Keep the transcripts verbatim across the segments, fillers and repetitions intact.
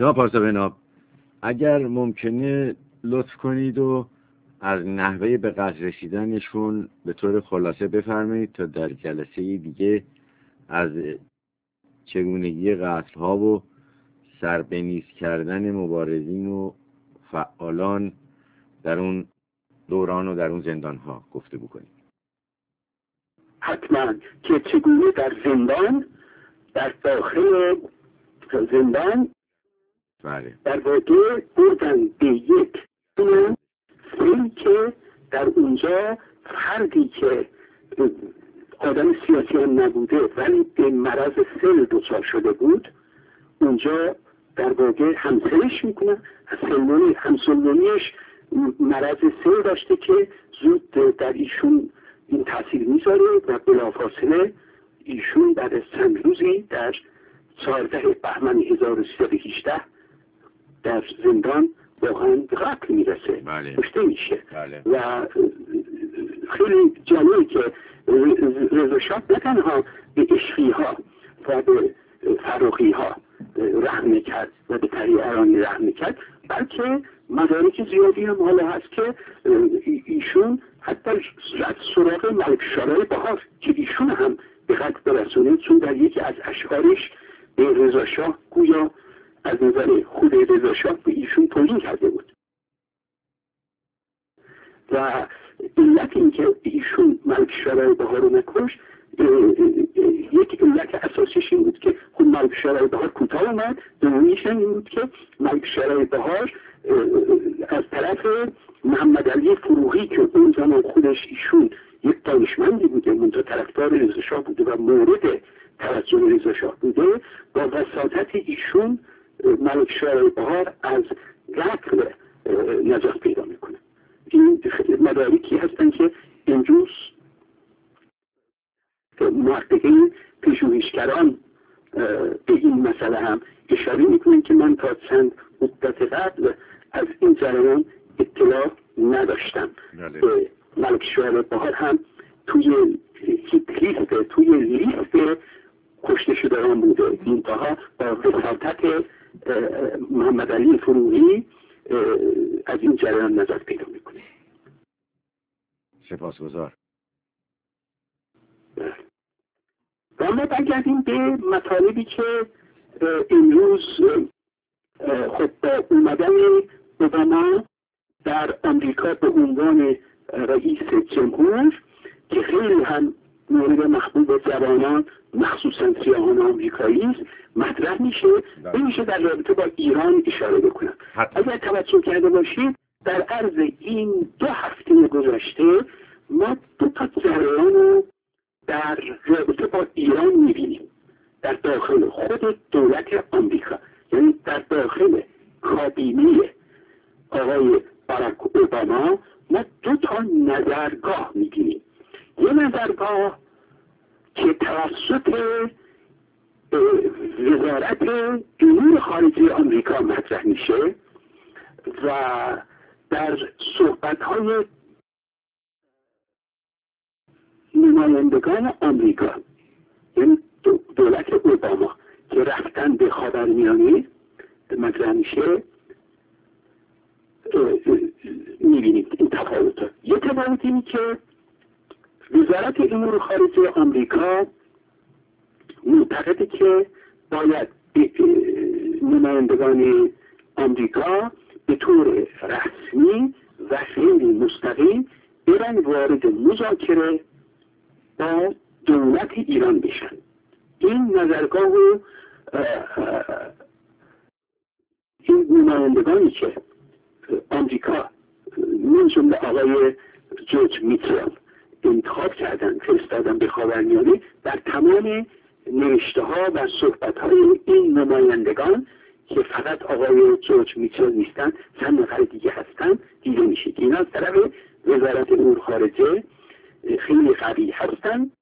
جناب پارسا، اگر ممکنه لطف کنید و از نحوه به قتل رسیدنشون به طور خلاصه بفرمایید تا در جلسه دیگه از چگونگی قتل ها و سربنیز کردن مبارزین و فعالان در اون دوران و در اون زندان ها گفته بکنید. حتما که چگونه در زندان، در داخل زندان بله. در واقع بردن به یک فیلم که در اونجا فردی که آدم سیاسی هم نبوده ولی به مرض سل دچار شده بود، اونجا در واقع همسرش میکنه، همسلمانیش مرض سل داشته که زود در ایشون این تاثیر میذاره و بلافاصله ایشون بعد از چند روزی در چهاردهم بهمن هزار و سیصد و هجده در زندان واقعا به قتل میرسه، بله. کشته میشه. بله. و خیلی جالبه که رضا شاه نه تنها به عشقی ها و به فروخی ها رحم کرد و به طریقرانی رحم کرد، بلکه مدارک زیادی هم حالا هست که ایشون حتی رد سراغ ملک شارع بهار که ایشون هم به قتل برسونه، چون در یکی از اشعارش به رضا شاه گویا از نظر خود رضا شاه به ایشون توهین کرده بود و علت این که ایشون ملک شارع بهار رو نکشت، یک علت اساسیش این بود که خود ملک شارع بهار کوتاه اومد، دومیش این بود که ملک شارع بهار از طرف محمد علی فروغی که اون زمان خودش ایشون یک دانشمندی بوده، منتها طرفدار رضا شاه بوده و مورد توجه رضا شاه بوده، با وساطت ایشون ملک شارع بهار از قتل نجات پیدا میکنه. این مدارکی هستن که امروز محققین پژوهشگران به این مسئله هم اشاره میکنن که من تا چند مدت قبل از این جریان اطلاع نداشتم. ملک شارع بهار هم توی لیست توی لیست کشته شدگان بوده، منتها با وساطت محمد علی فروغی از این جریان نجات پیدا میکنه. سپاسگزار. و ما برگردیم به مطالبی که امروز خب با اومدن اوباما در امریکا به عنوان رئیس جمهور که خیلی هم مورد محبوب جوانان مخصوصا سیاهان آمریکایی است مطرح میشه، نمیشه در رابطه با ایران اشاره بکنم. اگر توجه کرده باشید در عرض این دو هفته گذشته ما دو تا جریان رو در رابطه با ایران میبینیم در داخل خود دولت آمریکا، یعنی در داخل کابینه آقای باراک اوباما ما دو تا نظرگاه میبینیم. یه نظرگاه که توسط وزارت امور خارجه آمریکا مطرح میشه و در صحبت‌های نمایندگان آمریکا، یعنی دولت اوباما که رفتن به خاورمیانه مطرح میشه، میبینید این تفاوت. یه تفاوت اینه که وزارت امور خارجه آمریکا معتقده که باید نمایندگان آمریکا به طور رسمی و خیلی مستقیم برن وارد مذاکره با دولت ایران بشن. این نظرگاه و این نمایندگانی که آمریکا من جمله آقای جورج میتچل انتخاب کردن فرستادن به خاورمیانه، در تمام نوشته ها و صحبت های این نمایندگان که فقط آقای جورج میتچل نیستن، چند نفر دیگه هستن، دیده میشه که اینا از طرف وزارت امور خارجه خیلی قوی هستن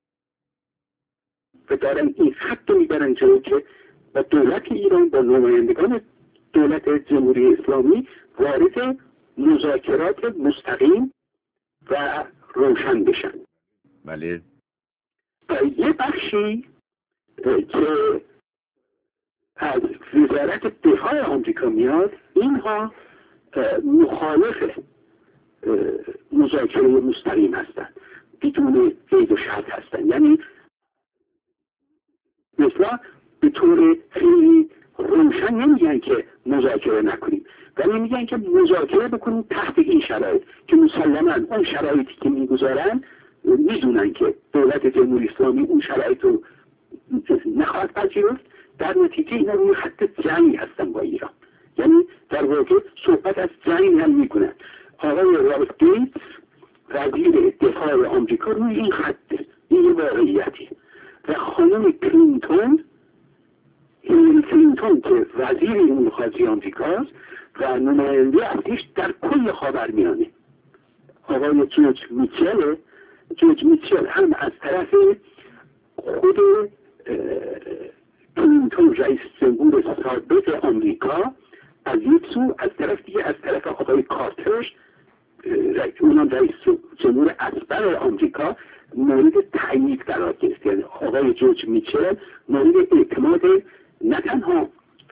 و دارن این خط رو میبرن جلو که با دولت ایران با نمایندگان دولت جمهوری اسلامی وارد مذاکرات مستقیم و روشن بشن. بله. و یه بخشی که از وزارت دفاع آمریکا میاد، اینها مخالف مذاکره مستقیم هستند، بدون قید و شرط هستند. یعنی مثلا به طور خیلی روشن نمیگن که مذاکره نکنیم، ولی میگن که مذاکره بکنیم تحت این شرایط که مسلما اون شرایطی که میگذارن میدونن که دولت جمهوری اسلامی اون شرایط رو نخواهد پذیرفت. در نتیجه اینا روی خط جنگ هستن با ایران، یعنی در واقع صحبت از جنگ هم میکنن. آقای رابرت گیتس وزیر دفاع آمریکا روی این خطه، این واقعیتی، و خانم کلینتون هیلاری کلینتون که وزیر امور خارجه آمریکاست و نماینده ارتش در کل خاورمیانه، آقای جورج میچل جورج میچل هم از طرف خود کلینتون رئیس جمهور سابق آمریکا از یک سو، از طرف دیگه از طرف آقای کارتر اونم رئیس جمهور اسبق آمریکا مورد تایید قرار گرفت. یعنی آقای جورج میچل مورد اعتماد نه تنها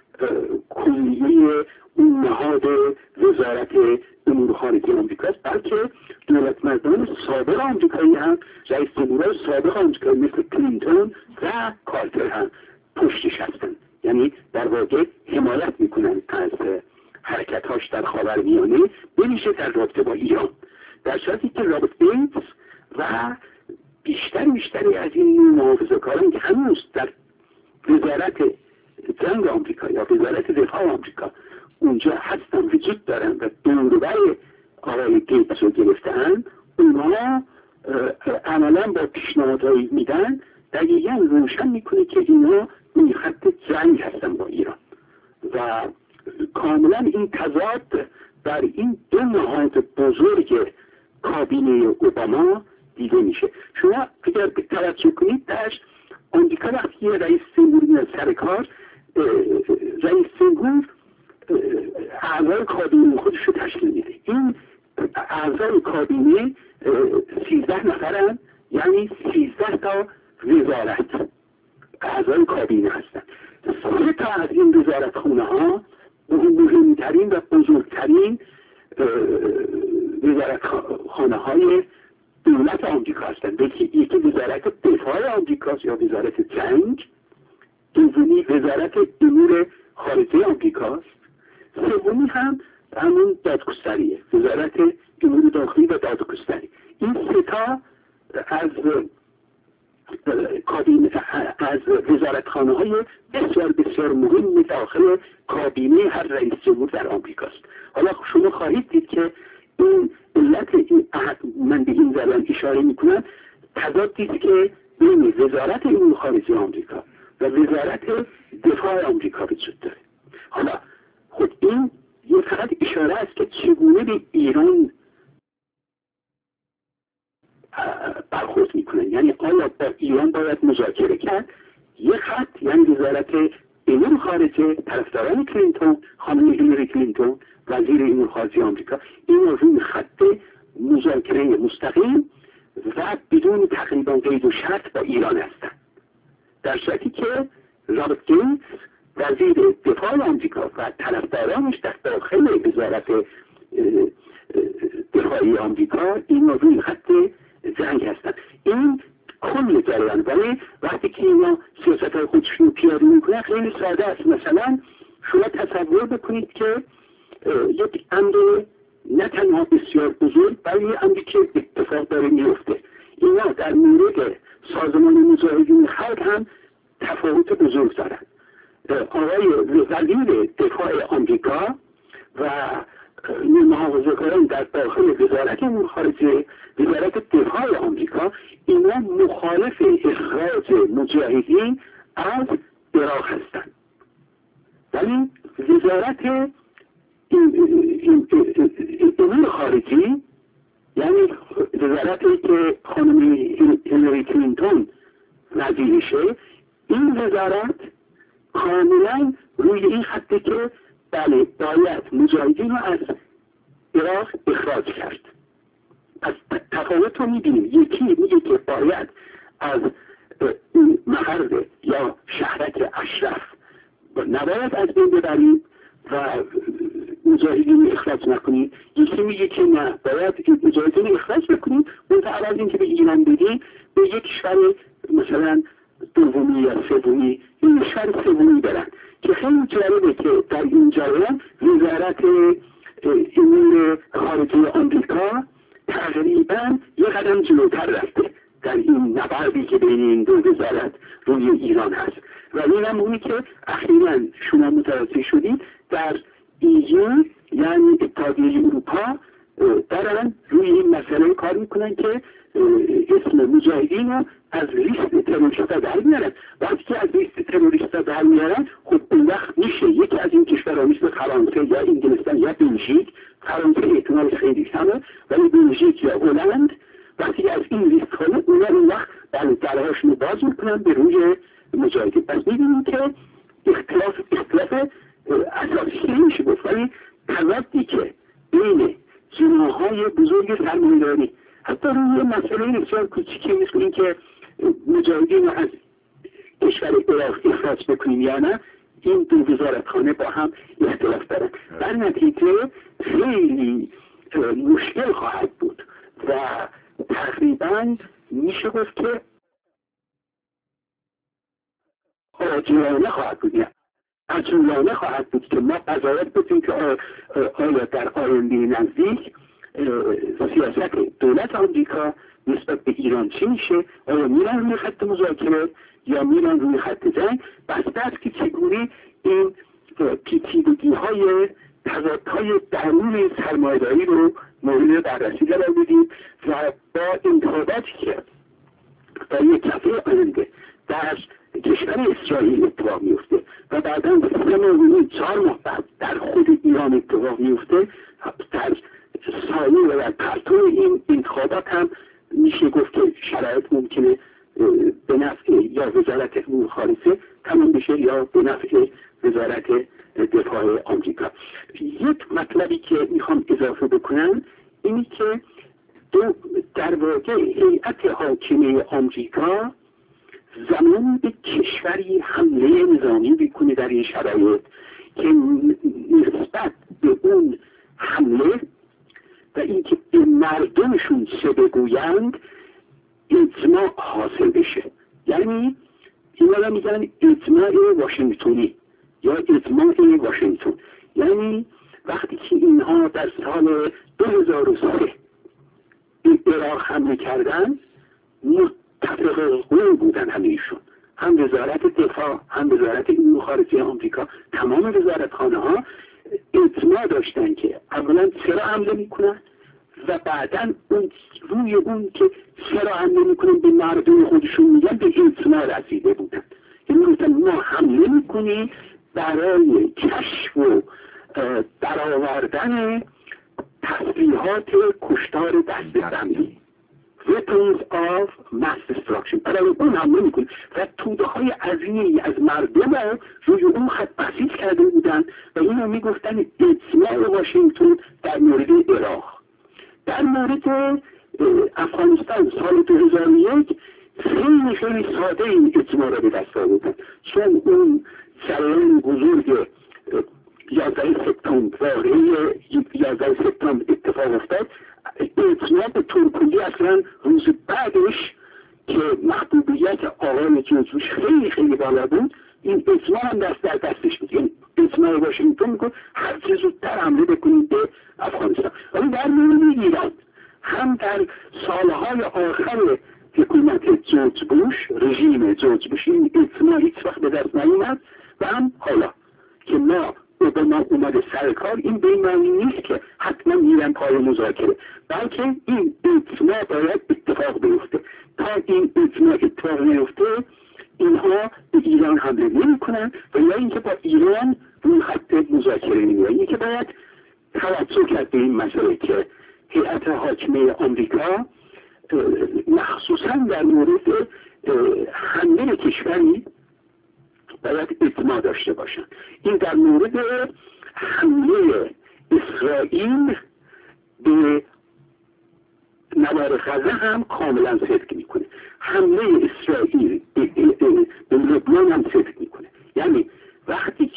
کلیه اون نهاد وزارت امور خارجه آمریکاست، بلکه دولتمردان سابق آمریکایی هم، رئیس جمهوران سابق آمریکایی مثل کلینتون و کارتر هم پشتش هستن. یعنی در واقع حمایت میکنن از حرکت‌هاش در خاورمیانه، بویژه در رابطه با ایران، در صورتی که رابرت گیتس و بیشتر بیشتری از این محافظه‌کاران که هنوز در وزارت جنگ آمریکا یا وزارت دفاع آمریکا اونجا هستن، وجود دارن و دوربر آقای گیتس رو گرفتن، اونها عملا با پیشنهادهایی میدن دقیقا روشن میکنه که اینا روی خط جنگ هستن با ایران و کاملا این تضاد در این دو نهاد بزرگ کابینه اوباما دیده میشه. شما اگر توجه کنید در آمریکا وقتی رئیس جمهور میاد سر کار، رئیس جمهور اعضای کابینه خودش رو تشکیل میده. این اعضای کابینه سیزده نفرن، یعنی سیزده تا وزارت اعضای کابینه هستن. سه تا از این وزارت خونه ها مهمترین و بزرگترین وزارت خانه های دولت آمریکا هستند. یکی وزارت دفاع آمریکاست یا وزارت جنگ، دومی وزارت امور خارجه آمریکاست، سومی هم همون دادگستریه، وزارت امور داخلی و دادگستری. این سه تا از کابینه از وزارتخانه های بسیار بسیار مهم داخل کابینه هر رئیس جمهور در آمریکاست. حالا شما خواهید دید که این علت این من به این زبان اشاره میکنم تضادی است که بین وزارت امور خارجه آمریکا و وزارت دفاع آمریکا وجود داره. حالا خود این یه فقط اشاره است که چگونه به ایران برخورد میکنن، یعنی آیا با ایران باید مذاکره کرد؟ یک خط، یعنی وزارت امور خارجه طرفداران کلینتون، خانم هیلاری کلینتون وزیر امور خارجه آمریکا، این روی خط مذاکره مستقیم و بدون تقریبا قید و شرط با ایران هستند، در صورتی که رابرت گیتس وزیر دفاع آمریکا و طرفدارانش در داخل وزارت دفاعی آمریکا این روی خط جنگ هستند. این کل جریان، ولی وقتی که اینا سیاست های خودشون پیاده میکنن خیلی ساده است. مثلا شما تصور بکنید که یک امر نه تنها بسیار بزرگ بلی امری که اتفاق داره میفته، اینا در مورد سازمان مجاهدین خلق هم تفاوت بزرگ دارند. آقای وزیر دفاع آمریکا و محافظه‌کاران در داخل وزارت امور خارجه وزارت دفاع آمریکا اینا مخالف اخراج مجاهدین از عراق هستند، ولی وزارت امور خارجه یعنی وزارتی که خانم هیلاری کلینتون وزیرشه، این وزارت کاملا روی این خطه که بله باید مجاهدین رو از عراق اخراج کرد. پس تفاوت رو میبینیم، یکی میگه که باید از مقر یا شهرک اشرف نباید از بین ببریم و مجاهدین اخراج نکنیم. یکی میگه که نه، باید مجاهدین اخراج بکنیم، اون عوض این که به ایران بدیم به یک کشور مثلا دومی یا سومی یا کشور سومی برن، که خیلی جالبه که در این جریان وزارت امور خارجه آمریکا تقریبا یه قدم جلوتر رفته در این نبردی که بین این دو وزارت روی ایران هست. و این هم اونی که اخیراً شما متوجه شدید در ایو یعنی اتحادیه اروپا دارن روی این مسئله کار میکنن که اسم مجاهدین رو از لیست تروریستا در میارن. وقتی که از لیست تروریستا در میارن، خب اون وقت میشه یکی از این کشورها مثل فرانسه یا انگلستان یا بلژیک، فرانسه احتمال خیلی کمه ولی بلژیک یا هلند، وقتی از این لیست کنه اونا اون وقت درهاشون رو باز میکنن به روی مجاهدین. پس میبینیم که اختلاف اختلاف اساسی نمیشه گفت، ولی تضادی که بین جناح‌های بزرگ سرمایه‌داری حتی روی مسئله بسیار کوچیکی مثل این که مجاهدین رو از کشور عراق اخراج بکنیم یا نه، این دو وزارتخانه با هم اختلاف دارن. در نتیجه خیلی مشکل خواهد بود و تقریبا میشه گفت که عاجلانه خواهد بود عجولانه خواهد بود که ما قضاوت بکنیم که آیا در آینده نزدیک سیاست دولت آمریکا نسبت به ایران چی میشه؟ آیا میرن روی خط مذاکره یا میرن روی خط جنگ؟ بسته است که چگونه این پیچیدگی های تضادهای درون سرمایه‌داری رو مورد بررسی قرار بدیم و با انتخاباتی که در یک دفعه آینده در کشور اسرائیل اتفاق میفته و بعدا سه ماه چهار ماه بعد در خود ایران اتفاق میفته، در سایه و در پرتو این انتخابات هم میشه گفت که شرایط ممکنه به نفع یا وزارت امور خارجه تمام بشه یا به نفع وزارت دفاع آمریکا. یک مطلبی که میخوام اضافه بکنم اینی که در واقع هیئت حاکمه آمریکا زمان به کشوری حمله نظامی بکنه در این شرایط که نسبت به اون حمله و اینکه به مردمشون چه بگویند اجماع حاصل بشه. یعنی اینا میگن اجماع واشنگتنی یا اجماع واشنگتن. یعنی وقتی که اینها در سال دو هزار و سه به عراق حمله کردن متفق قول بودن همه ایشون، هم وزارت دفاع هم وزارت امور خارجه آمریکا، تمام وزارتخانه ها اجماع داشتن که اولا چرا حمله میکنن و بعدا اون روی اون که چرا حمله میکنن به مردم خودشون میگن به اجماع رسیده بودن. یعنی مثلا ما حمله میکنیم برای کشف و درآوردن تسلیحات کشتار دست زمینی weapons of mass destruction، برای اون حمله میکنیم و توده های عظیمی از مردم رو روی اون خط بسیج کرده بودن و اینو میگفتن اجماع واشنگتن در مورد عراق. در مورد افغانستان سال دو هزار و یک خیلی خیلی ساده این اجماع را به دست آوردن، چون اون جریان بزرگ یازده سپتامبر واقعی یازده سپتامبر اتفاق افتاد، اجماع به طور کلی اصلا روز بعدش که محبوبیت آقای جورج بوش خیلی خیلی بالا بود، این اجماع هم دست در دستش بود. این اجماع واشنگتن میگه هر چه زودتر حمله بکنید به افغانستان. ولی در مورد ایران هم در سالهای آخر حکومت جورج بوش، رژیم جورج بوش، این اجماع هیچ وقت به دست نیامد و هم حالا که ما اوباما اومده سر کار، این به این معنی نیست که حتما میرن پای مذاکره، بلکه این اجماع باید اتفاق بیفته. تا این اجماع اتفاق نیفته اینها به ایران حمله نمی کنن و یا اینکه با ایران روی خط مذاکره نمیرن. اینی که باید توجه کرد به این مسئله که هیئت حاکمه آمریکا مخصوصا در مورد حمله کشوری باید اجماع داشته باشن. این در مورد حمله اسرائیل به نوار غزه هم کاملا صدق میکنه، حمله اسرائیل به لبنان هم صدق میکنه. یعنی وقتی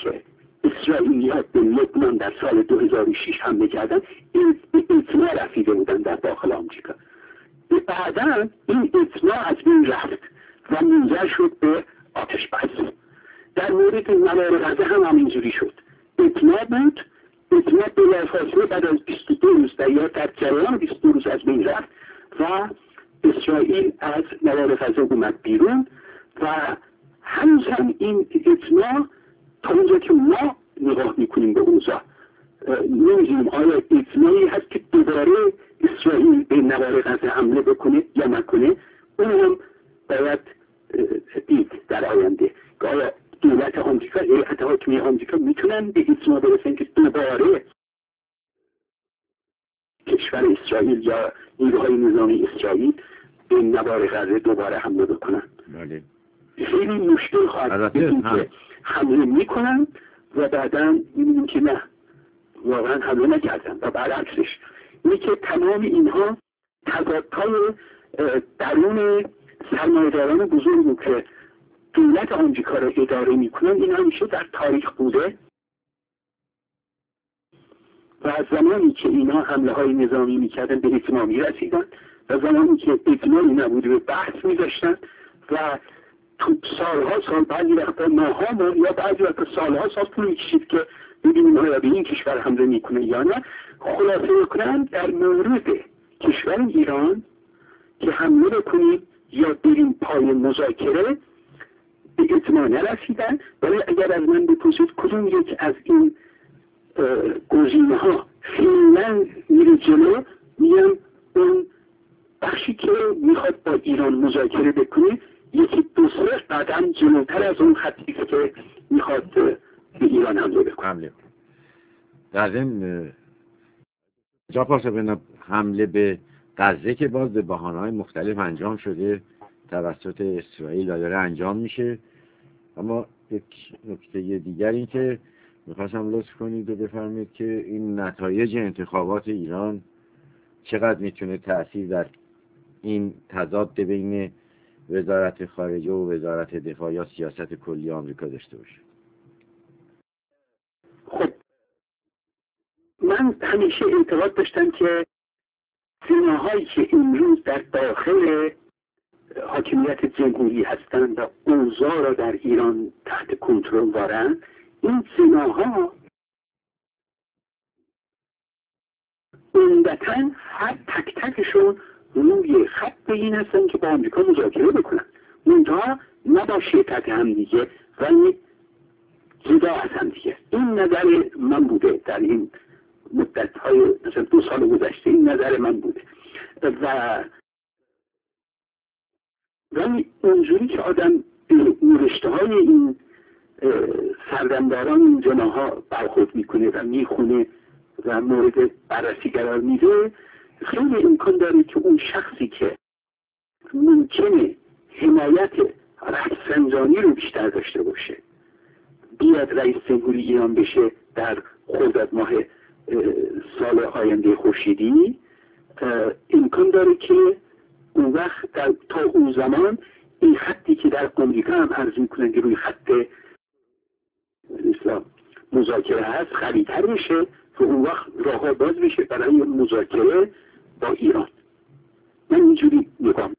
در سال دو هزار و شش حمله کردن، این اطلاع رسیده بودن در داخل آمریکا. بعدا این اطلاع از بین رفت و منجر شد به آتش بس. در مورد منار غزه هم همینجوری شد. اطلاع بود، اطلاع بلافاصله بعد از بیست و دو روز یا در جریان بیست و دو روز از بین رفت و اسرائیل از منار غزه اومد بیرون و هنوز هم این اطلاع تا اونجا که ما نگاه میکنیم به اوضاع نمیدونیم آیا اطلاعی هست که دوباره اسرائیل به منار غزه حمله بکنه یا نکنه. اون هم باید دید در آینده که آیا دولت آمریکا، هیئت حاکمه آمریکا میتونن به اطلاع برسن که دوباره کشور اسرائیل یا نیروهای نظامی اسرائیل به منار غزه دوباره حمله بکنن. بله. خیلی مشکل خواهد بود که حمله میکنن و بعدا میبینیم که نه، واقعا حمله نکردن و برعکسش اینه که تمام اینها تضادهای درون سرمایه‌داران بزرگی که دولت آمریکا را اداره میکنن این همیشه در تاریخ بوده و از زمانی که اینها حمله های نظامی میکردن به اطماع میرسیدن و زمانی که اطماعی نبوده به بحث میداشتن و تو سالها سال بعضی وقتا ماها ما یا بعضی وقتا سالها سال طول میکشید که ببینیم آیا به این کشور حمله میکنه یا نه. خلاصه میکنن در مورد کشور ایران که حمله بکنیم یا بریم پای مذاکره به اطماع نرسیدن، ولی اگر از من بپرسید کدوم یک از این گزینه ها فعلا میره جلو، میگم اون بخشی که میخواد با ایران مذاکره بکنه یکی دو سه قدم جلوتر از اون خطی که میخواد به ایران حمله بکنه. در این جا پاسه بین حمله به غزه که باز به بهانه‌های مختلف انجام شده توسط اسرائیل و داره انجام میشه، اما یک نکته دیگر این که میخواستم لطف کنید و بفرمایید که این نتایج انتخابات ایران چقدر میتونه تأثیر در این تضاد بین وزارت خارجه و وزارت دفاع یا سیاست کلی آمریکا داشته باشه. خب من همیشه اعتقاد داشتم که سیناهایی که امروز در داخل حاکمیت جمهوری هستند و اوضاع را در ایران تحت کنترل دارند، این سیناها عمدتاً هر تک تکشون روی خط این هستن که با آمریکا مذاکره بکنن، منتها نه با شرکت هم دیگه ولی جدا از هم دیگه. این نظر من بوده در این مدت های مثلا دو سال گذشته، این نظر من بوده و ولی اونجوری که آدم نوشته های این سردمداران این جناها برخورد میکنه و میخونه و مورد بررسی قرار میده، خیلی امکان داره که اون شخصی که ممکنه حمایت رفسنجانی رو بیشتر داشته باشه بیاد رئیس جمهوری ایران بشه در خرداد ماه سال آینده خورشیدی. امکان داره که اون وقت در تا اون زمان این خطی که در آمریکا هم عرض میکنن که روی خط مذاکره هست خریدتر بشه و اون وقت راه باز بشه برای مذاکره با ایران. من اینجوری نگاه